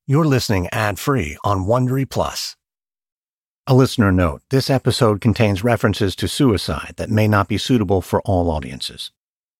You're listening ad-free on Wondery Plus. A listener note, this episode contains references to suicide that may not be suitable for all audiences.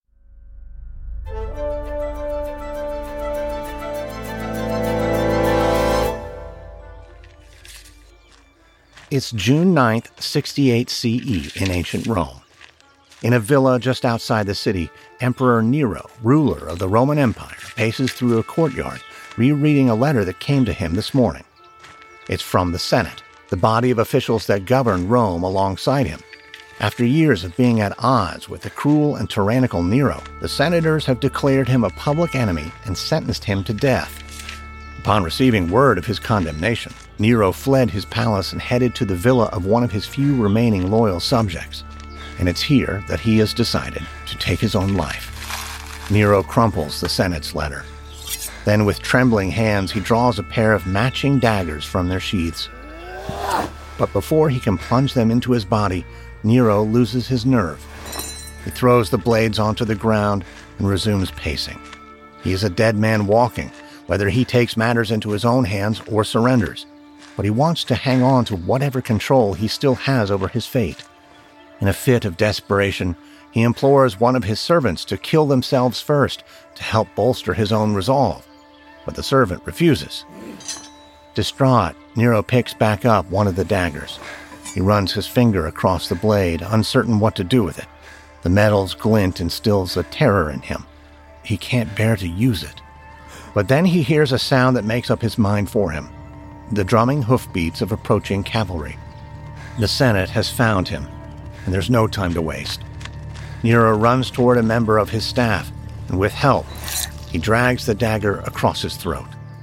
It's June 9th, 68 CE in ancient Rome. In a villa just outside the city, Emperor Nero, ruler of the Roman Empire, paces through a courtyard, rereading a letter that came to him this morning. It's from the Senate, the body of officials that govern Rome alongside him. After years of being at odds with the cruel and tyrannical Nero, the senators have declared him a public enemy and sentenced him to death. Upon receiving word of his condemnation, Nero fled his palace and headed to the villa of one of his few remaining loyal subjects. And it's here that he has decided to take his own life. Nero crumples the Senate's letter. Then with trembling hands, he draws a pair of matching daggers from their sheaths. But before he can plunge them into his body, Nero loses his nerve. He throws the blades onto the ground and resumes pacing. He is a dead man walking, whether he takes matters into his own hands or surrenders. But he wants to hang on to whatever control he still has over his fate. In a fit of desperation, he implores one of his servants to kill themselves first to help bolster his own resolve. But the servant refuses. Distraught, Nero picks back up one of the daggers. He runs his finger across the blade, uncertain what to do with it. The metal's glint instills a terror in him. He can't bear to use it. But then he hears a sound that makes up his mind for him. The drumming hoofbeats of approaching cavalry. The Senate has found him, and there's no time to waste. Nero runs toward a member of his staff, and with help, he drags the dagger across his throat.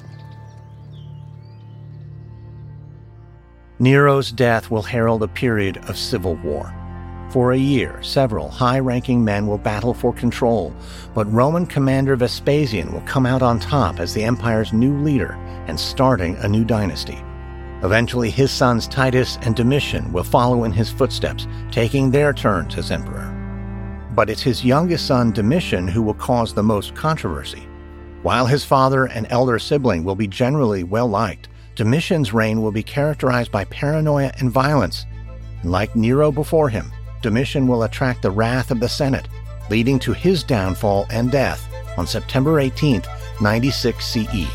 Nero's death will herald a period of civil war. For a year, several high-ranking men will battle for control, but Roman commander Vespasian will come out on top as the empire's new leader and starting a new dynasty. Eventually, his sons Titus and Domitian will follow in his footsteps, taking their turns as emperor. But it's his youngest son Domitian who will cause the most controversy. While his father and elder sibling will be generally well-liked, Domitian's reign will be characterized by paranoia and violence. And like Nero before him, Domitian will attract the wrath of the Senate, leading to his downfall and death on September 18, 96 CE.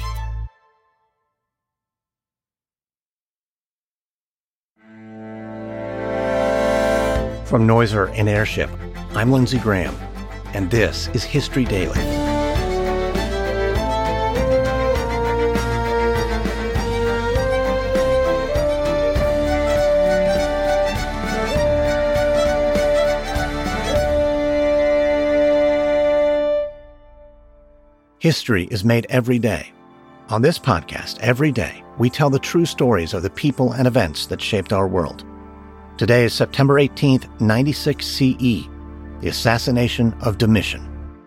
From Noiser and Airship, I'm Lindsey Graham, and this is History Daily. History is made every day. On this podcast, every day, we tell the true stories of the people and events that shaped our world. Today is September 18th, 96 CE, the assassination of Domitian.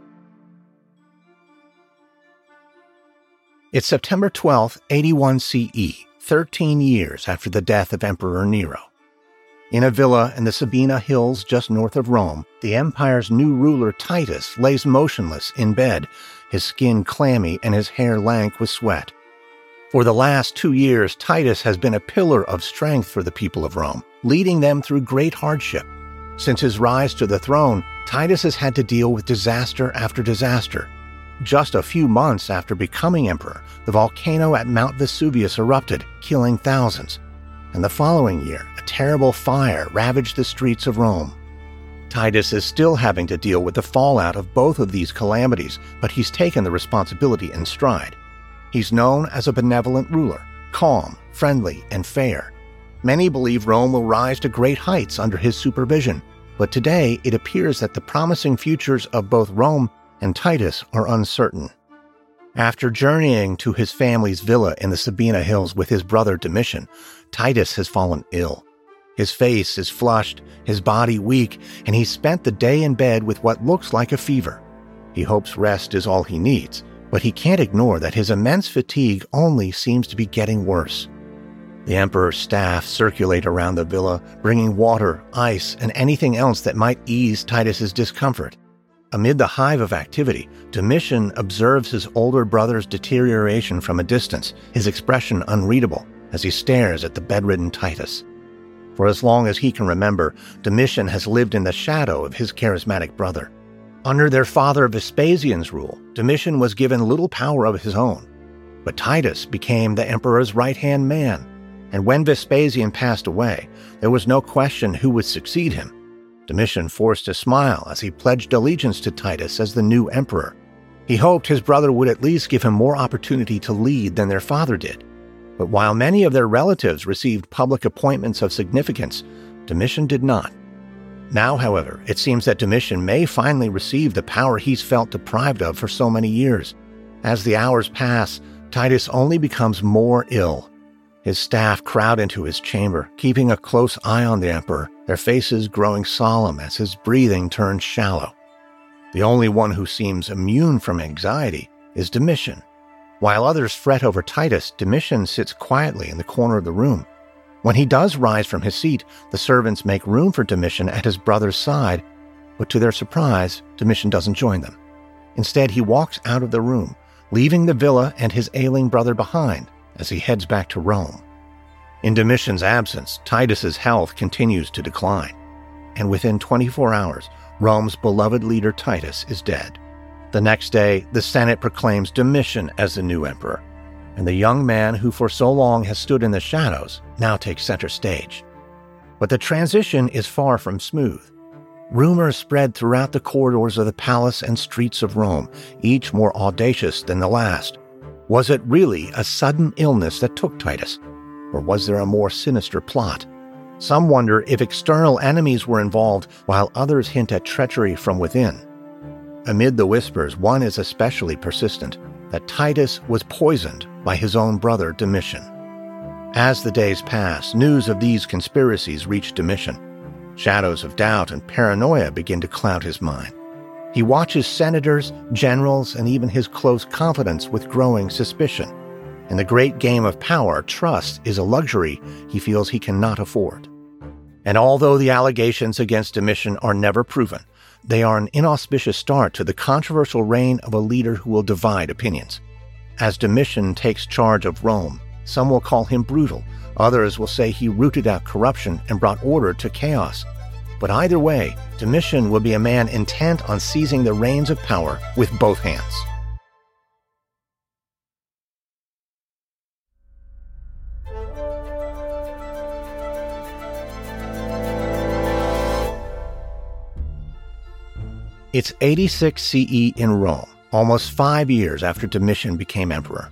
It's September 12th, 81 CE, 13 years after the death of Emperor Nero. In a villa in the Sabina Hills just north of Rome, the empire's new ruler Titus lays motionless in bed, his skin clammy and his hair lank with sweat. For the last 2 years, Titus has been a pillar of strength for the people of Rome, leading them through great hardship. Since his rise to the throne, Titus has had to deal with disaster after disaster. Just a few months after becoming emperor, the volcano at Mount Vesuvius erupted, killing thousands. And the following year, a terrible fire ravaged the streets of Rome. Titus is still having to deal with the fallout of both of these calamities, but he's taken the responsibility in stride. He's known as a benevolent ruler, calm, friendly, and fair. Many believe Rome will rise to great heights under his supervision, but today it appears that the promising futures of both Rome and Titus are uncertain. After journeying to his family's villa in the Sabina Hills with his brother Domitian, Titus has fallen ill. His face is flushed, his body weak, and he's spent the day in bed with what looks like a fever. He hopes rest is all he needs, but he can't ignore that his immense fatigue only seems to be getting worse. The emperor's staff circulate around the villa, bringing water, ice, and anything else that might ease Titus's discomfort. Amid the hive of activity, Domitian observes his older brother's deterioration from a distance, his expression unreadable as he stares at the bedridden Titus. For as long as he can remember, Domitian has lived in the shadow of his charismatic brother. Under their father Vespasian's rule, Domitian was given little power of his own. But Titus became the emperor's right-hand man, and when Vespasian passed away, there was no question who would succeed him. Domitian forced a smile as he pledged allegiance to Titus as the new emperor. He hoped his brother would at least give him more opportunity to lead than their father did. But while many of their relatives received public appointments of significance, Domitian did not. Now, however, it seems that Domitian may finally receive the power he's felt deprived of for so many years. As the hours pass, Titus only becomes more ill. His staff crowd into his chamber, keeping a close eye on the emperor, their faces growing solemn as his breathing turns shallow. The only one who seems immune from anxiety is Domitian. While others fret over Titus, Domitian sits quietly in the corner of the room. When he does rise from his seat, the servants make room for Domitian at his brother's side, but to their surprise, Domitian doesn't join them. Instead, he walks out of the room, leaving the villa and his ailing brother behind as he heads back to Rome. In Domitian's absence, Titus's health continues to decline, and within 24 hours, Rome's beloved leader Titus is dead. The next day, the Senate proclaims Domitian as the new emperor, and the young man who for so long has stood in the shadows now takes center stage. But the transition is far from smooth. Rumors spread throughout the corridors of the palace and streets of Rome, each more audacious than the last. Was it really a sudden illness that took Titus, or was there a more sinister plot? Some wonder if external enemies were involved, while others hint at treachery from within. Amid the whispers, one is especially persistent, that Titus was poisoned by his own brother Domitian. As the days pass, news of these conspiracies reach Domitian. Shadows of doubt and paranoia begin to cloud his mind. He watches senators, generals, and even his close confidants with growing suspicion. In the great game of power, trust is a luxury he feels he cannot afford. And although the allegations against Domitian are never proven, they are an inauspicious start to the controversial reign of a leader who will divide opinions. As Domitian takes charge of Rome, some will call him brutal, others will say he rooted out corruption and brought order to chaos. But either way, Domitian will be a man intent on seizing the reins of power with both hands. It's 86 CE in Rome, almost 5 years after Domitian became emperor.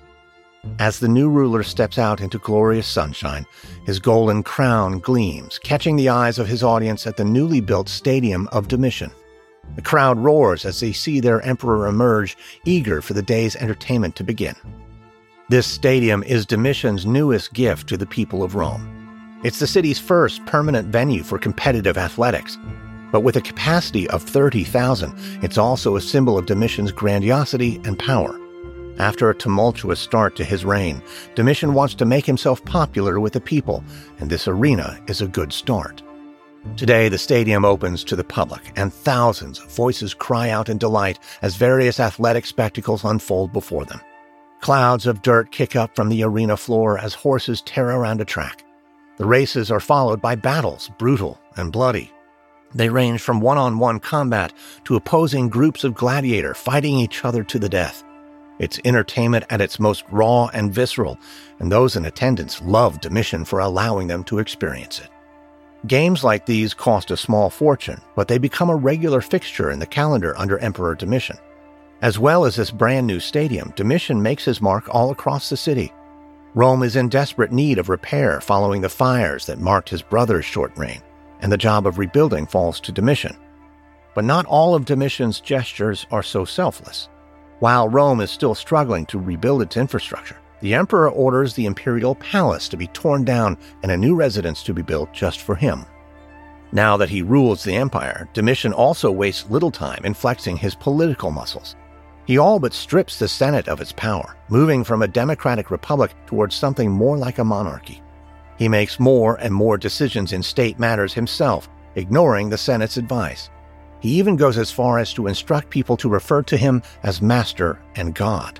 As the new ruler steps out into glorious sunshine, his golden crown gleams, catching the eyes of his audience at the newly built Stadium of Domitian. The crowd roars as they see their emperor emerge, eager for the day's entertainment to begin. This stadium is Domitian's newest gift to the people of Rome. It's the city's first permanent venue for competitive athletics. But with a capacity of 30,000, it's also a symbol of Domitian's grandiosity and power. After a tumultuous start to his reign, Domitian wants to make himself popular with the people, and this arena is a good start. Today, the stadium opens to the public, and thousands of voices cry out in delight as various athletic spectacles unfold before them. Clouds of dirt kick up from the arena floor as horses tear around a track. The races are followed by battles, brutal and bloody. They range from one-on-one combat to opposing groups of gladiators fighting each other to the death. It's entertainment at its most raw and visceral, and those in attendance love Domitian for allowing them to experience it. Games like these cost a small fortune, but they become a regular fixture in the calendar under Emperor Domitian. As well as this brand new stadium, Domitian makes his mark all across the city. Rome is in desperate need of repair following the fires that marked his brother's short reign, and the job of rebuilding falls to Domitian. But not all of Domitian's gestures are so selfless. While Rome is still struggling to rebuild its infrastructure, the emperor orders the imperial palace to be torn down and a new residence to be built just for him. Now that he rules the empire, Domitian also wastes little time in flexing his political muscles. He all but strips the Senate of its power, moving from a democratic republic towards something more like a monarchy. He makes more and more decisions in state matters himself, ignoring the Senate's advice. He even goes as far as to instruct people to refer to him as Master and God.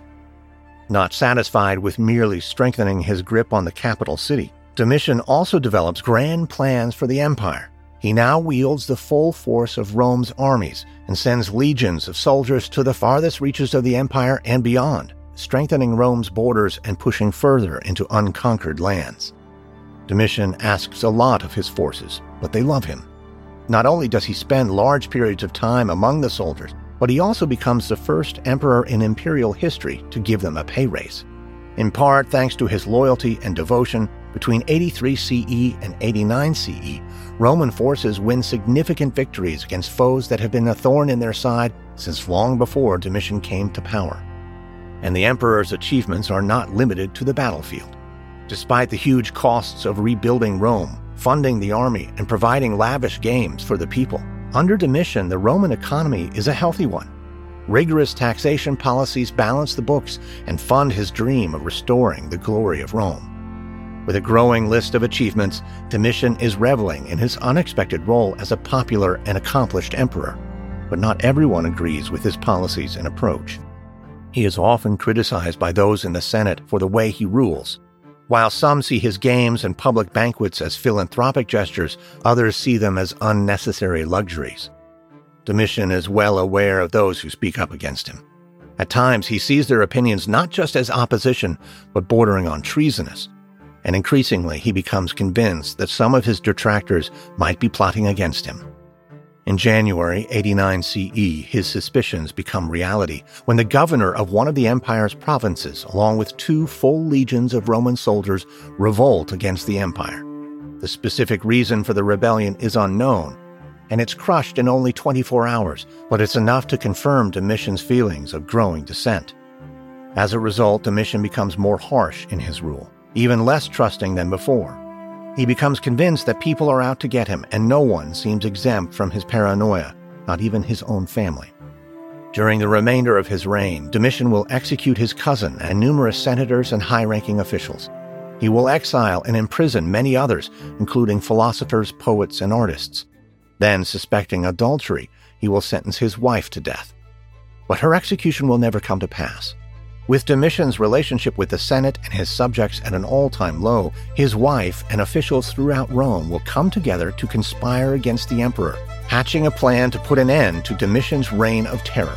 Not satisfied with merely strengthening his grip on the capital city, Domitian also develops grand plans for the empire. He now wields the full force of Rome's armies and sends legions of soldiers to the farthest reaches of the empire and beyond, strengthening Rome's borders and pushing further into unconquered lands. Domitian asks a lot of his forces, but they love him. Not only does he spend large periods of time among the soldiers, but he also becomes the first emperor in imperial history to give them a pay raise. In part thanks to his loyalty and devotion, between 83 CE and 89 CE, Roman forces win significant victories against foes that have been a thorn in their side since long before Domitian came to power. And the emperor's achievements are not limited to the battlefield. Despite the huge costs of rebuilding Rome, funding the army, and providing lavish games for the people, under Domitian, the Roman economy is a healthy one. Rigorous taxation policies balance the books and fund his dream of restoring the glory of Rome. With a growing list of achievements, Domitian is reveling in his unexpected role as a popular and accomplished emperor. But not everyone agrees with his policies and approach. He is often criticized by those in the Senate for the way he rules. While some see his games and public banquets as philanthropic gestures, others see them as unnecessary luxuries. Domitian is well aware of those who speak up against him. At times, he sees their opinions not just as opposition, but bordering on treasonous. And increasingly, he becomes convinced that some of his detractors might be plotting against him. In January 89 CE, his suspicions become reality when the governor of one of the empire's provinces, along with 2 full legions of Roman soldiers, revolt against the empire. The specific reason for the rebellion is unknown, and it's crushed in only 24 hours, but it's enough to confirm Domitian's feelings of growing dissent. As a result, Domitian becomes more harsh in his rule, even less trusting than before. He becomes convinced that people are out to get him, and no one seems exempt from his paranoia, not even his own family. During the remainder of his reign, Domitian will execute his cousin and numerous senators and high-ranking officials. He will exile and imprison many others, including philosophers, poets, and artists. Then, suspecting adultery, he will sentence his wife to death. But her execution will never come to pass. With Domitian's relationship with the Senate and his subjects at an all-time low, his wife and officials throughout Rome will come together to conspire against the emperor, hatching a plan to put an end to Domitian's reign of terror.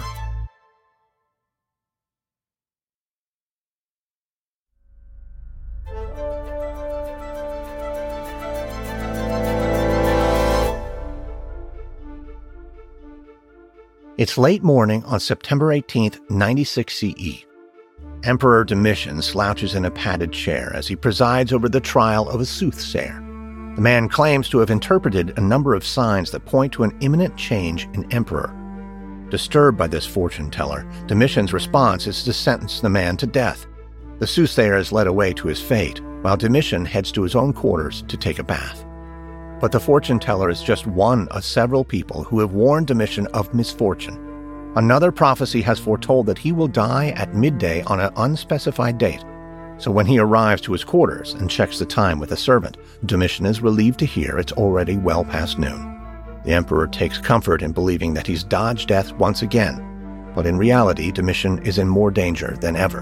It's late morning on September 18th, 96 CE. Emperor Domitian slouches in a padded chair as he presides over the trial of a soothsayer. The man claims to have interpreted a number of signs that point to an imminent change in emperor. Disturbed by this fortune teller, Domitian's response is to sentence the man to death. The soothsayer is led away to his fate, while Domitian heads to his own quarters to take a bath. But the fortune teller is just one of several people who have warned Domitian of misfortune. Another prophecy has foretold that he will die at midday on an unspecified date. So when he arrives to his quarters and checks the time with a servant, Domitian is relieved to hear it's already well past noon. The emperor takes comfort in believing that he's dodged death once again, but in reality, Domitian is in more danger than ever.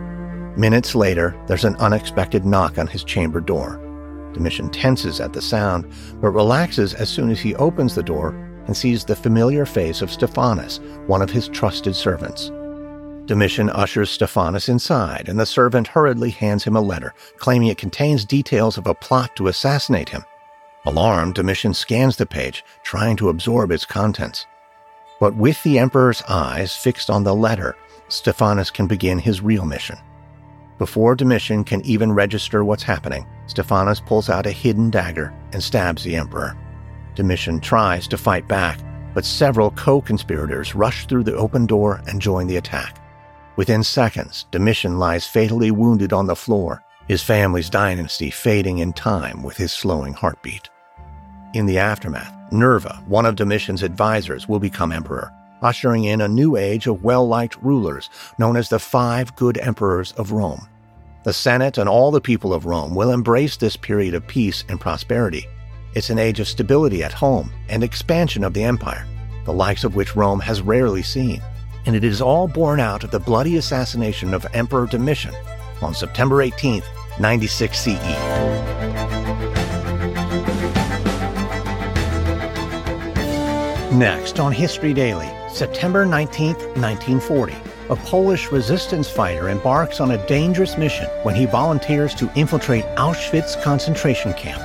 Minutes later, there's an unexpected knock on his chamber door. Domitian tenses at the sound, but relaxes as soon as he opens the door and sees the familiar face of Stephanas, one of his trusted servants. Domitian ushers Stephanas inside, and the servant hurriedly hands him a letter, claiming it contains details of a plot to assassinate him. Alarmed, Domitian scans the page, trying to absorb its contents. But with the emperor's eyes fixed on the letter, Stephanas can begin his real mission. Before Domitian can even register what's happening, Stephanas pulls out a hidden dagger and stabs the emperor. Domitian tries to fight back, but several co-conspirators rush through the open door and join the attack. Within seconds, Domitian lies fatally wounded on the floor, his family's dynasty fading in time with his slowing heartbeat. In the aftermath, Nerva, one of Domitian's advisors, will become emperor, ushering in a new age of well-liked rulers known as the 5 Good Emperors of Rome. The Senate and all the people of Rome will embrace this period of peace and prosperity. It's an age of stability at home and expansion of the empire. the likes of which Rome has rarely seen, and it is all born out of the bloody assassination of Emperor Domitian on September 18, 96 CE. Next on History Daily, September 19, 1940, a Polish resistance fighter embarks on a dangerous mission when he volunteers to infiltrate Auschwitz concentration camp.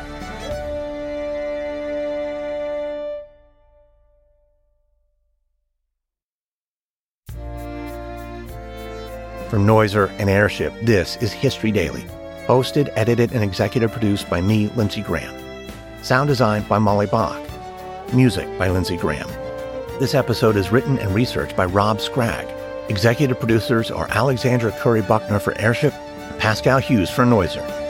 From Noiser and Airship, this is History Daily, hosted, edited, and executive produced by me, Lindsey Graham. Sound design by Molly Bach. Music by Lindsey Graham. This episode is written and researched by Rob Scragg. Executive producers are Alexandra Curry-Buckner for Airship and Pascal Hughes for Noiser.